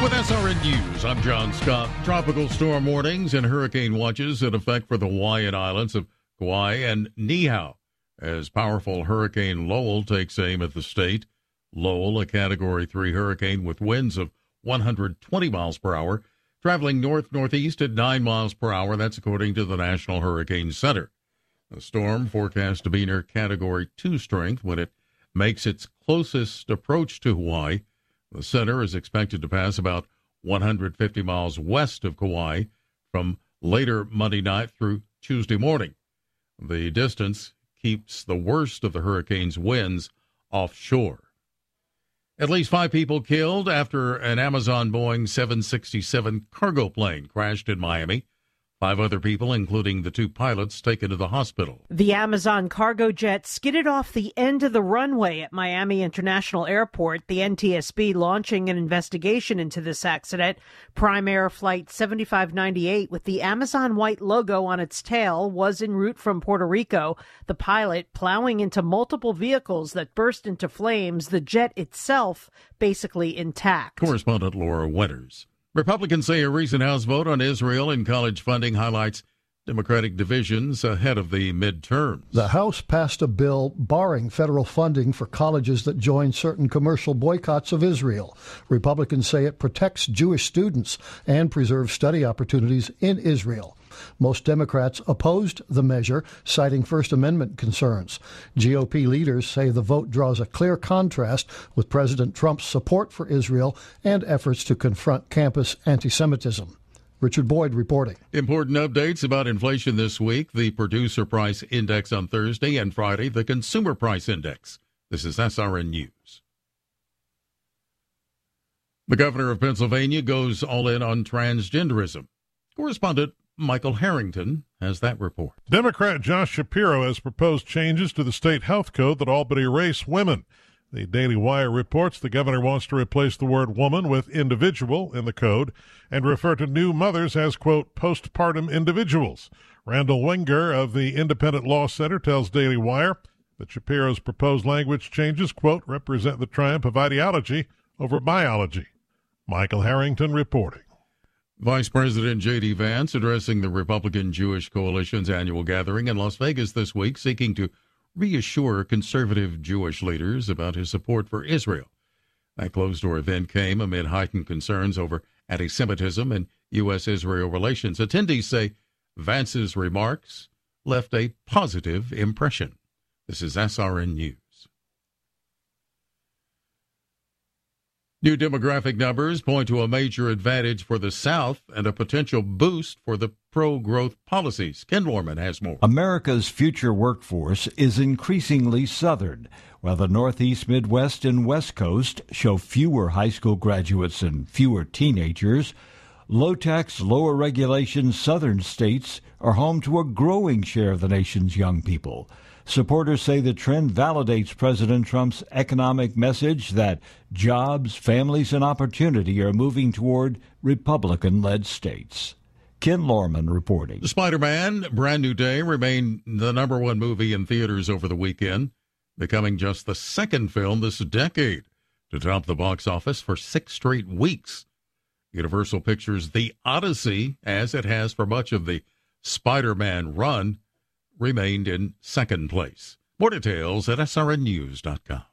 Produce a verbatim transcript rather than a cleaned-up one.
With S R N News, I'm John Scott. Tropical storm warnings and hurricane watches in effect for the Hawaiian Islands of Kauai and Niihau as powerful Hurricane Lowell takes aim at the state. Lowell, a Category three hurricane with winds of one hundred twenty miles per hour, traveling north-northeast at nine miles per hour. That's according to the National Hurricane Center. The storm forecast to be near Category two strength when it makes its closest approach to Hawaii. The center is expected to pass about one hundred fifty miles west of Kauai from later Monday night through Tuesday morning. The distance keeps the worst of the hurricane's winds offshore. At least five people killed after an Amazon Boeing seven sixty-seven cargo plane crashed in Miami. Five other people, including the two pilots, taken to the hospital. The Amazon cargo jet skidded off the end of the runway at Miami International Airport, the N T S B launching an investigation into this accident. Prime Air Flight seventy-five ninety-eight, with the Amazon white logo on its tail, was en route from Puerto Rico. The pilot plowing into multiple vehicles that burst into flames, the jet itself basically intact. Correspondent Laura Winters. Republicans say a recent House vote on Israel and college funding highlights Democratic divisions ahead of the midterms. The House passed a bill barring federal funding for colleges that join certain commercial boycotts of Israel. Republicans say it protects Jewish students and preserves study opportunities in Israel. Most Democrats opposed the measure, citing First Amendment concerns. G O P leaders say the vote draws a clear contrast with President Trump's support for Israel and efforts to confront campus anti-Semitism. Richard Boyd reporting. Important updates about inflation this week. The Producer Price Index on Thursday and Friday, the Consumer Price Index. This is S R N News. The governor of Pennsylvania goes all in on transgenderism. Correspondent Michael Harrington has that report. Democrat Josh Shapiro has proposed changes to the state health code that all but erase women. The Daily Wire reports the governor wants to replace the word woman with individual in the code and refer to new mothers as, quote, postpartum individuals. Randall Wenger of the Independent Law Center tells Daily Wire that Shapiro's proposed language changes, quote, represent the triumph of ideology over biology. Michael Harrington reporting. Vice President J D. Vance addressing the Republican Jewish Coalition's annual gathering in Las Vegas this week, seeking to reassure conservative Jewish leaders about his support for Israel. That closed-door event came amid heightened concerns over anti-Semitism and U S Israel relations. Attendees say Vance's remarks left a positive impression. This is S R N News. New demographic numbers point to a major advantage for the South and a potential boost for the pro-growth policies. Ken Lorman has more. America's future workforce is increasingly Southern, while the Northeast, Midwest, and West Coast show fewer high school graduates and fewer teenagers. Low-tax, lower regulation Southern states are home to a growing share of the nation's young people. Supporters say the trend validates President Trump's economic message that jobs, families, and opportunity are moving toward Republican-led states. Ken Lorman reporting. Spider-Man, Brand New Day, remained the number one movie in theaters over the weekend, becoming just the second film this decade to top the box office for six straight weeks. Universal Pictures' The Odyssey, as it has for much of the Spider-Man run, remained in second place. More details at S R N news dot com.